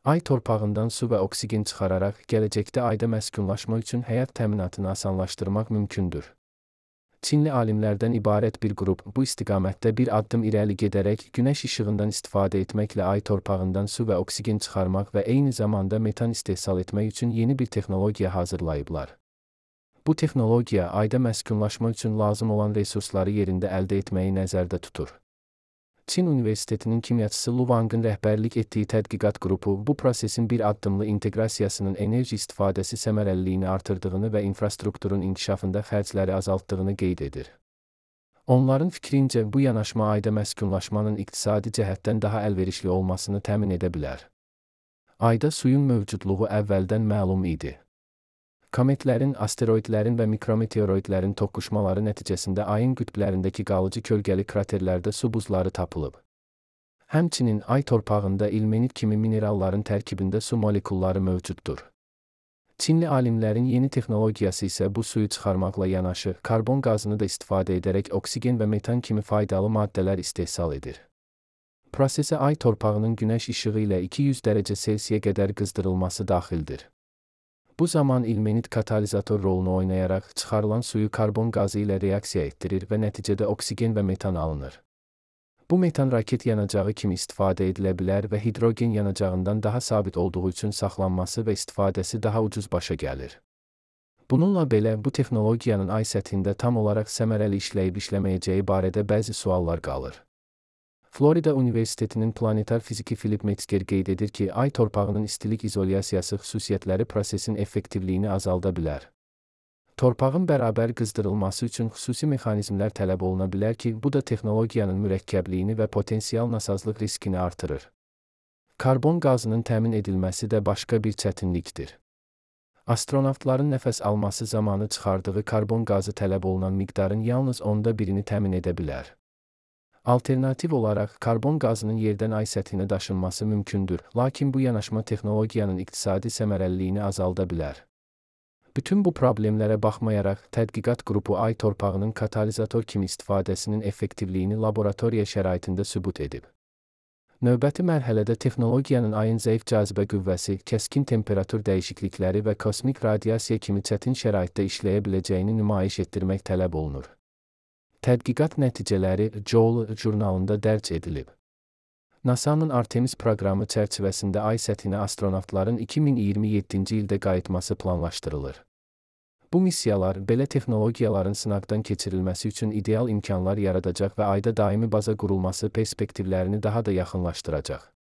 Ay torpağından su və oksigen çıxararaq gələcəkdə ayda məskunlaşma üçün həyat təminatını asanlaşdırmaq mümkündür. Çinli alimlərdən ibarət bir qrup bu istiqamətdə bir addım irəli gedərək günəş işığından istifadə etməklə ay torpağından su və oksigen çıxarmaq və eyni zamanda metan istehsal etmək üçün yeni bir texnologiya hazırlayıblar. Bu texnologiya ayda məskunlaşma üçün lazım olan resursları yerində əldə etməyi nəzərdə tutur. Çin Universitetinin kimyaçısı Lu Wang'ın rəhbərlik etdiyi tədqiqat qrupu bu prosesin bir addımlı inteqrasiyasının enerji istifadəsi səmərəliliyini artırdığını və infrastrukturun inkişafında xərcləri azaltdığını qeyd edir. Onların fikrincə bu yanaşma ayda məskunlaşmanın iqtisadi cəhətdən daha əlverişli olmasını təmin edə bilər. Ayda suyun mövcudluğu əvvəldən məlum idi. Kometlərin, asteroidlərin və mikrometeoroidlərin toqquşmaları nəticəsində ayın qütblərindəki qalıcı kölgəli kraterlərdə su buzları tapılıb. Həmçinin ay torpağında ilmenit kimi mineralların tərkibində su molekulları mövcuddur. Çinli alimlərin yeni texnologiyası isə bu suyu çıxarmaqla yanaşı, karbon qazını da istifadə edərək oksigen və metan kimi faydalı maddələr istehsal edir. Prosesə ay torpağının günəş işığı ilə 200 dərəcə Selsiyə qədər qızdırılması daxildir. Bu zaman ilmenit katalizator rolunu oynayaraq çıxarılan suyu karbon qazı ilə reaksiya etdirir və nəticədə oksigen və metan alınır. Bu metan raket yanacağı kimi istifadə edilə bilər və hidrogen yanacağından daha sabit olduğu üçün saxlanması və istifadəsi daha ucuz başa gəlir. Bununla belə, bu texnologiyanın ay səthində tam olaraq səmərəli işləyib işləməyəcəyi barədə bəzi suallar qalır. Florida Universitetinin planetar fiziki Philip Metzger qeyd edir ki, ay torpağının istilik izolyasiyası xüsusiyyətləri prosesin effektivliyini azalda bilər. Torpağın bərabər qızdırılması üçün xüsusi mexanizmlər tələb oluna bilər ki, bu da texnologiyanın mürəkkəbliyini və potensial nasazlıq riskini artırır. Karbon qazının təmin edilməsi də başqa bir çətinlikdir. Astronavtların nəfəs alması zamanı çıxardığı karbon qazı tələb olunan miqdarın yalnız 1/10-ni təmin edə bilər. Alternativ olaraq, karbon qazının yerdən ay səthinə daşınması mümkündür, lakin bu yanaşma texnologiyanın iqtisadi səmərəliliyini azalda bilər. Bütün bu problemlərə baxmayaraq, tədqiqat qrupu ay torpağının katalizator kimi istifadəsinin effektivliyini laboratoriya şəraitində sübut edib. Növbəti mərhələdə texnologiyanın ayın zəif cazibə qüvvəsi, kəskin temperatur dəyişiklikləri və kosmik radiasiya kimi çətin şəraitdə işləyə biləcəyini nümayiş etdirmək tələb olunur. Tədqiqat nəticələri Joule jurnalında dərc edilib. NASA-nın Artemis proqramı çərçivəsində ay səthinə astronavtların 2027-ci ildə qayıtması planlaşdırılır. Bu missiyalar belə texnologiyaların sınaqdan keçirilməsi üçün ideal imkanlar yaradacaq və ayda daimi baza qurulması perspektivlərini daha da yaxınlaşdıracaq.